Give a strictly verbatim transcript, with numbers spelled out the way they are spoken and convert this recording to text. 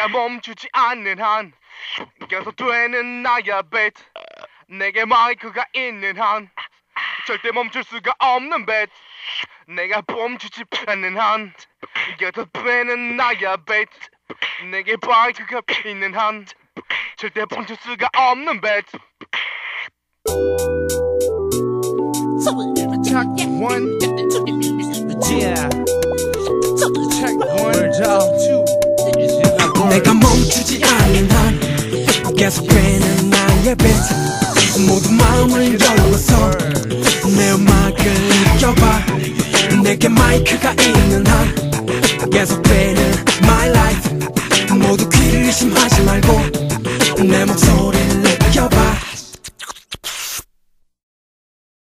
내가 멈추지 않는 한 계속되는 나의 beat. 내게 마이크가 있는 한 절대 멈출 수가 없는 beat. 내가 멈추지 않는 한 계속되는 나의 beat. 내게 마이크가 있는 한 절대 멈출 수가 없는 beat. Check one, yeah. Check one, two. 내가 멈추지 않는 한 계속되는 나의 beat. 모두 마음을 열어서 내 음악을 느껴봐. 내게 마이크가 있는 한 계속되는 my life. 모두 귀를 의심하지 말고 내 목소리